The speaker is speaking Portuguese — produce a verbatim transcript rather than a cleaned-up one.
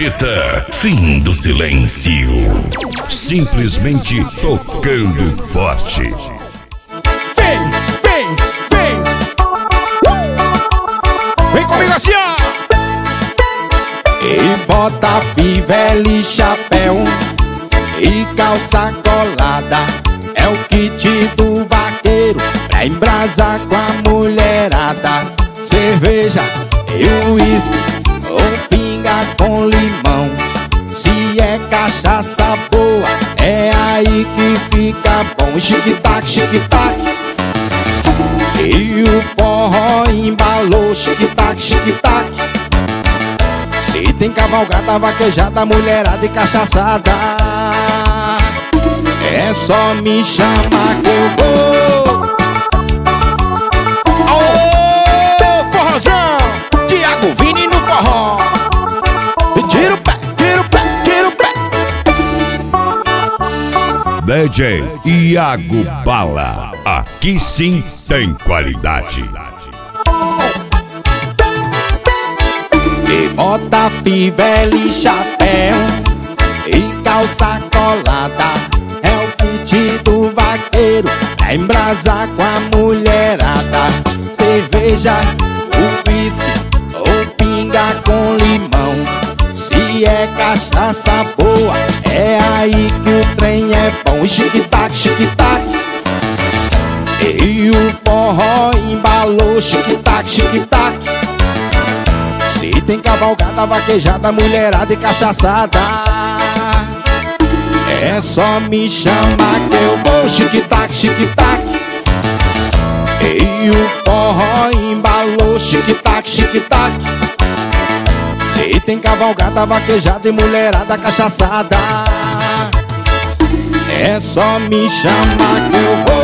Gazeta, fim do silêncio. Simplesmente tocando forte. Vem, vem, vem. Vem comigo assim, ó. E bota fivela, chapéu e calça colada. É o kit do vaqueiro pra embrasar com a mulherada. Cerveja e uísque ou pinga com limão. Se é cachaça boa, é aí que fica bom. Chique-tac, chique-tac. E o forró embalou. Chique-tac, chique-tac. Se tem cavalgada, vaquejada, mulherada e cachaçada, é só me chamar que eu vou. Aô, forrozão, Thiago Vini no forró. E tira o pé, tira o pé, tira o pé. D J Iago Bala, aqui sim tem qualidade. E bota fivela e chapéu e calça colada. É o kit do vaqueiro pra embrasar com a mulherada. Cerveja, uísque ou pinga com limão. Se é cachaça boa, é aí que o trem é bom. Chique-tac, chique-tac. E o forró embalou. Chique-tac, chique-tac. Se tem cavalgada, vaquejada, mulherada e cachaçada, é só me chamar que eu vou. Chique-tac, chique-tac. E o forró embalou. Chique-tac, chique-tac. Se tem cavalgada, vaquejada e mulherada cachaçada, é só me chamar que eu vou.